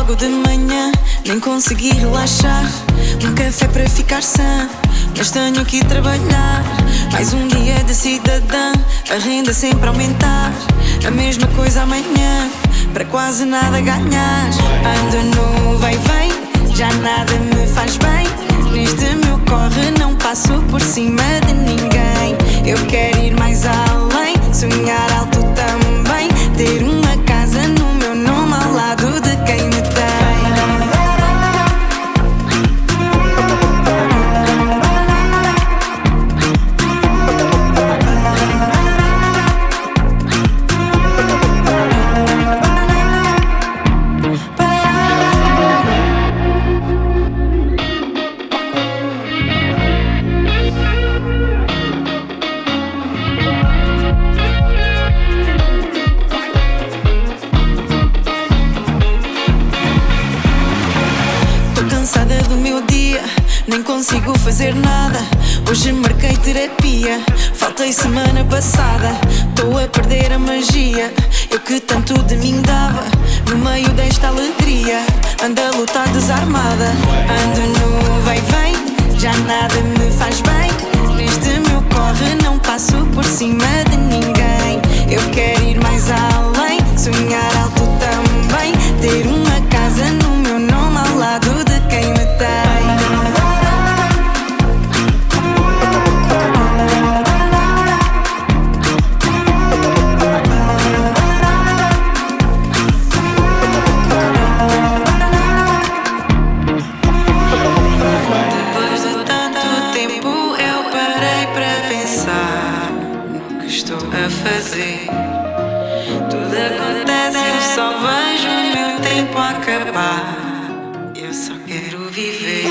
logo de manhã, nem consegui relaxar. Um café para ficar sã, mas tenho que ir trabalhar. Mais um dia de cidadã, a renda sempre a aumentar. A mesma coisa amanhã, para quase nada ganhar. Ando no vai-vem, já nada me faz bem. Neste meu corre não passo por cima de ninguém. Eu quero ir mais além, sonhar alto também. Ter uma casa no meu nome ao lado de quem me tem. Cansada do meu dia, nem consigo fazer nada. Hoje marquei terapia, faltei semana passada. Estou a perder a magia, eu que tanto de mim dava. No meio desta alegria, ando a lutar desarmada. Ando no vai-vem, já nada me faz bem. Neste meu corre não passo por cima de ninguém. Eu quero ir mais além, sonhar alto também. Ter uma casa no meu nome ao lado de quem me tem. Depois de tanto tempo eu parei para pensar no que estou a fazer. Tudo acontece, eu só vejo o meu tempo acabar. Eu só quero viver.